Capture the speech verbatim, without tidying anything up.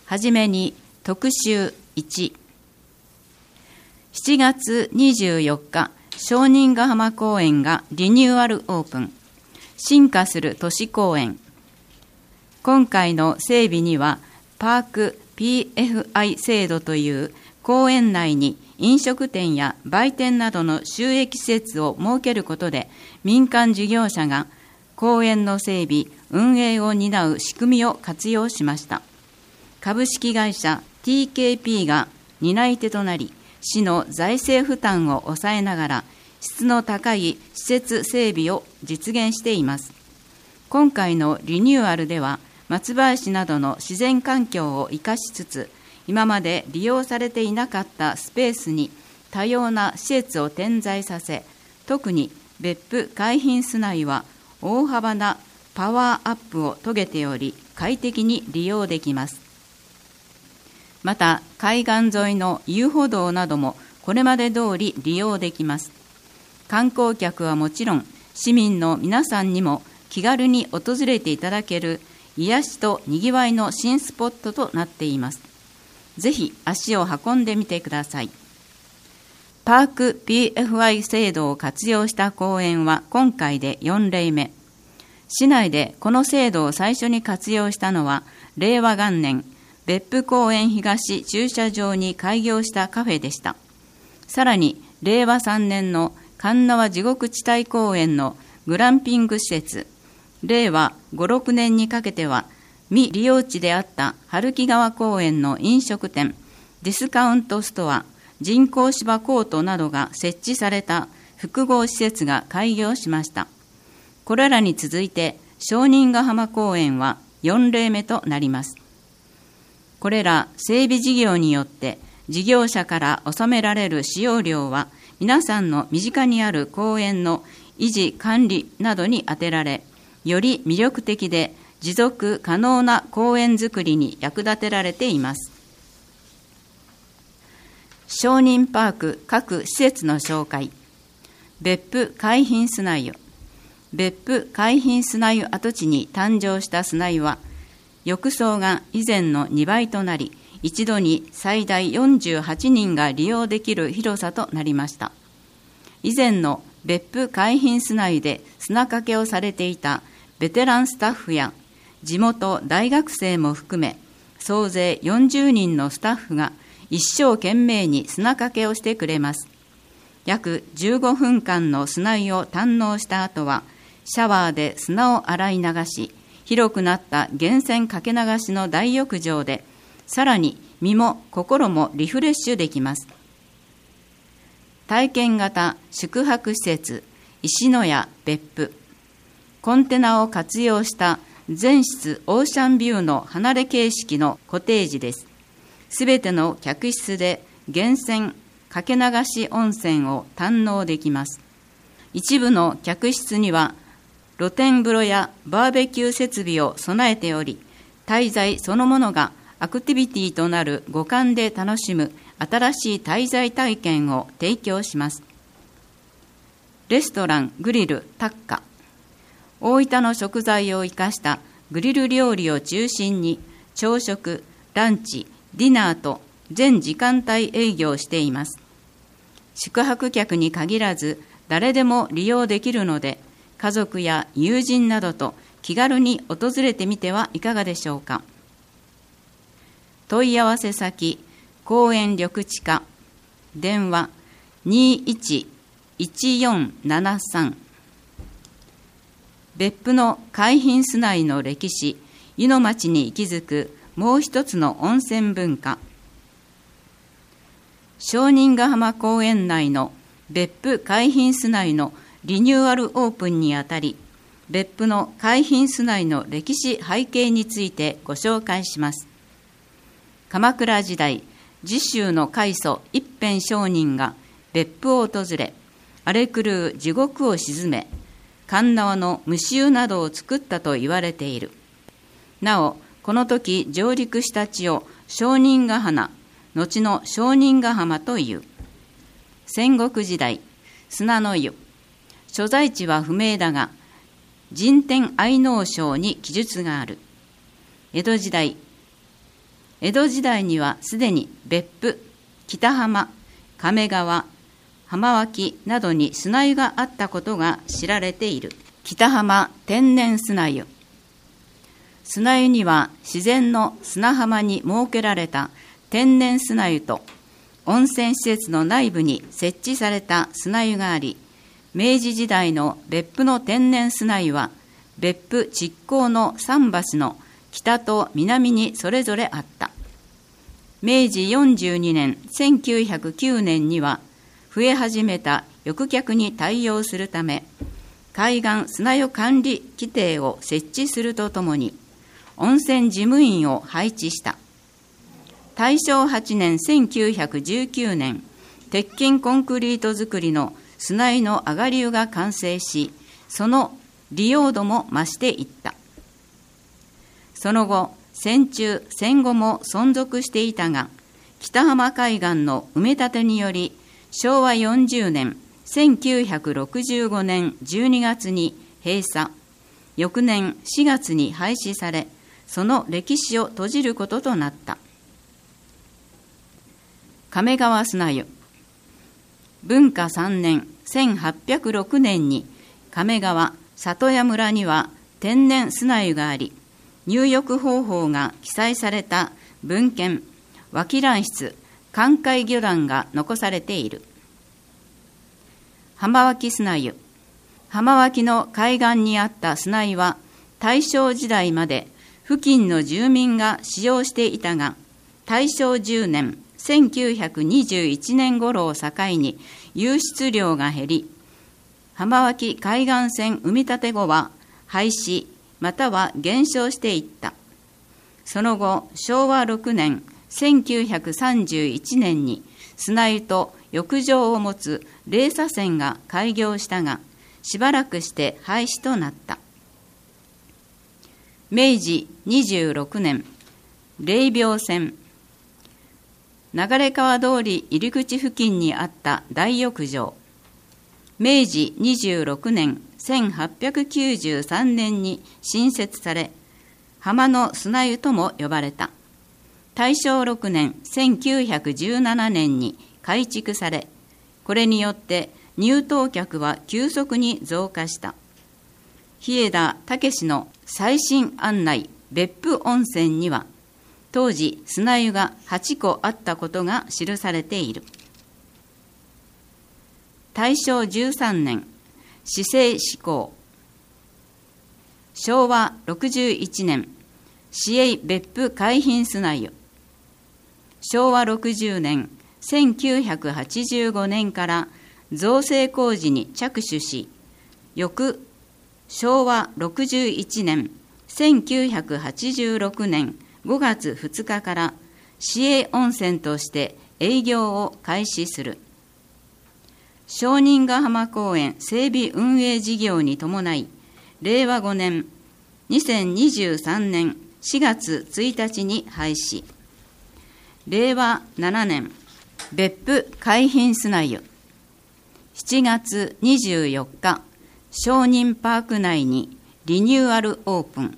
はじめに特集いち。しちがつにじゅうよっか、商人ヶ浜公園がリニューアルオープン。進化する都市公園。今回の整備には、パーク ピーエフアイ 制度という公園内に飲食店や売店などの収益施設を設けることで、民間事業者が公園の整備、運営を担う仕組みを活用しました。株式会社 ティーケーピー が担い手となり、市の財政負担を抑えながら、質の高い施設整備を実現しています。今回のリニューアルでは、松林などの自然環境を生かしつつ、今まで利用されていなかったスペースに多様な施設を点在させ、特に別府海浜巣内は大幅なパワーアップを遂げており、快適に利用できます。また、海岸沿いの遊歩道などもこれまで通り利用できます。観光客はもちろん、市民の皆さんにも気軽に訪れていただける癒しとにぎわいの新スポットとなっています。ぜひ足を運んでみてください。パーク ピーエフアイ 制度を活用した公園は今回でよんれいめ。市内でこの制度を最初に活用したのは、れいわがんねん、別府公園東駐車場に開業したカフェでした。さらに、れいわさんねんの神縄地獄地帯公園のグランピング施設、れいわご、ろくねんにかけては未利用地であった春木川公園の飲食店、ディスカウントストア、人工芝コートなどが設置された複合施設が開業しました。これらに続いて商人ヶ浜公園はよんれいめとなります。これら整備事業によって事業者から納められる使用料は皆さんの身近にある公園の維持管理などに充てられ、より魅力的で持続可能な公園づくりに役立てられています。商人パーク各施設の紹介。別府海浜砂湯。別府海浜砂湯跡地に誕生した砂湯は、浴槽が以前のにばいとなり、一度に最大よんじゅうはちにんが利用できる広さとなりました。以前の別府海浜砂湯で砂かけをされていたベテランスタッフや地元大学生も含め、総勢よんじゅうにんのスタッフが一生懸命に砂かけをしてくれます。約じゅうごふんかんの砂湯を堪能した後は、シャワーで砂を洗い流し、広くなった源泉かけ流しの大浴場で、さらに身も心もリフレッシュできます。体験型宿泊施設、石の屋別府。コンテナを活用した全室オーシャンビューの離れ形式のコテージです。すべての客室で源泉かけ流し温泉を堪能できます。一部の客室には露天風呂やバーベキュー設備を備えており、滞在そのものがアクティビティとなる五感で楽しむ新しい滞在体験を提供します。レストラングリルタッカ。大分の食材を生かしたグリル料理を中心に朝食、ランチ、ディナーと全時間帯営業しています。宿泊客に限らず誰でも利用できるので、家族や友人などと気軽に訪れてみてはいかがでしょうか。問い合わせ先、公園緑地課、電話にいちいちよんななさん。別府の海浜巣内の歴史、湯の町に息づくもう一つの温泉文化。商人ヶ浜公園内の別府海浜巣内のリニューアルオープンにあたり、別府の海浜巣内の歴史背景についてご紹介します。鎌倉時代、次州の開祖一辺上人が別府を訪れ、荒れ狂う地獄を鎮め、神縄の蒸湯などを作ったと言われている。なお、この時上陸した地を商人ヶ浜、後の商人ヶ浜という。戦国時代、砂の湯。所在地は不明だが、神天愛能省に記述がある。江戸時代、 江戸時代にはすでに別府、北浜、亀川、浜脇などに砂湯があったことが知られている。北浜天然砂湯。砂湯には自然の砂浜に設けられた天然砂湯と温泉施設の内部に設置された砂湯があり、明治時代の別府の天然砂湯は別府築港の桟橋の北と南にそれぞれあった。明治よんじゅうにねんせんきゅうひゃくきゅうねんには増え始めた浴客に対応するため、海岸砂湯管理規定を設置するとともに温泉事務員を配置した。大正はちねんせんきゅうひゃくじゅうきゅうねん、鉄筋コンクリート造りの砂湯の上がり湯が完成し、その利用度も増していった。その後、戦中戦後も存続していたが、北浜海岸の埋め立てによりしょうわよんじゅうねんせんきゅうひゃくろくじゅうごねんじゅうにがつに閉鎖、翌年しがつに廃止され、その歴史を閉じることとなった。亀川砂湯。文化さんねんせんはっぴゃくろくねんに亀川里屋村には天然砂湯があり、入浴方法が記載された文献、脇覧室、観海魚覧が残されている。浜脇砂湯。浜脇の海岸にあった砂湯は大正時代まで付近の住民が使用していたが、大正じゅうねんせんきゅうひゃくにじゅういちねん頃を境に湧出量が減り、浜脇海岸線埋め立て後は廃止または減少していった。その後、しょうわろくねんせんきゅうひゃくさんじゅういちねんに砂湯と浴場を持つ冷砂船が開業したが、しばらくして廃止となった。めいじにじゅうろくねん、霊廟線。流川通り入り口付近にあった大浴場。めいじにじゅうろくねんせんはっぴゃくきゅうじゅうさんねんに新設され、浜の砂湯とも呼ばれた。大正ろくねんせんきゅうひゃくじゅうななねんに改築され、これによって入湯客は急速に増加した。日枝武の最新案内別府温泉には、当時砂湯がはちこあったことが記されている。大正じゅうさんねん、市制施行。しょうわろくじゅういちねん、市営別府海浜砂湯。しょうわろくじゅうねんせんきゅうひゃくはちじゅうごねんから造成工事に着手し、翌しょうわろくじゅういちねんせんきゅうひゃくはちじゅうろくねんごがつふつかから市営温泉として営業を開始する。商人ヶ浜公園整備運営事業に伴い、れいわごねんにせんにじゅうさんねんしがつついたちに廃止。れいわななねん、別府海浜砂湯。しちがつにじゅうよっか、商人パーク内にリニューアルオープン。